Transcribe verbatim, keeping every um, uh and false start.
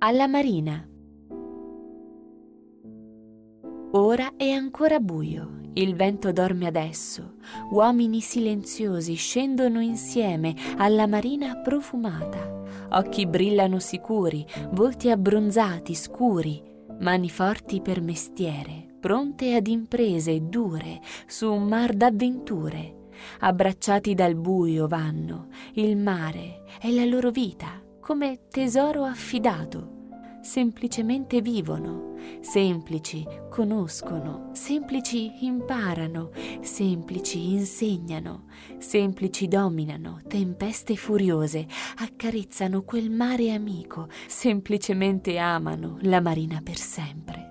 Alla marina. Ora è ancora buio, il vento dorme adesso, uomini silenziosi scendono insieme alla marina profumata, occhi brillano sicuri, volti abbronzati, scuri, mani forti per mestiere, pronte ad imprese dure su un mar d'avventure. Abbracciati dal buio vanno, il mare è la loro vita, come tesoro affidato. Semplicemente vivono, semplici conoscono, semplici imparano, semplici insegnano, semplici dominano tempeste furiose, accarezzano quel mare amico, semplicemente amano la marina per sempre.